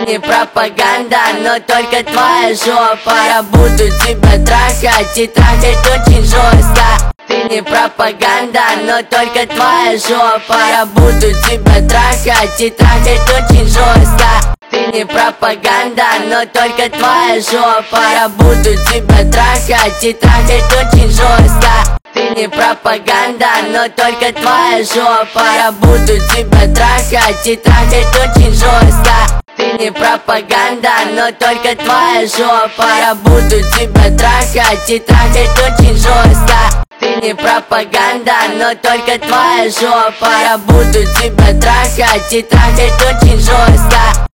не пропаганда, но только твоя жопа. Я буду тебя трахать и трахать очень жестко. Ты не пропаганда, но только твоя жопа. Я буду тебя трахать и трахать очень жестко. Ты не пропаганда, но только твоя жопа. Я буду тебя трахать и трахать очень жестко. Ты не пропаганда, но только твоя жопа. Я буду тебя трахать и трахать очень жестко. Ты не пропаганда, но только твоя жопа. Я буду тебя трахать и трахать очень жестко. Ты не пропаганда, но только твоя жопа. Я буду тебя трахать и трахать очень жестко.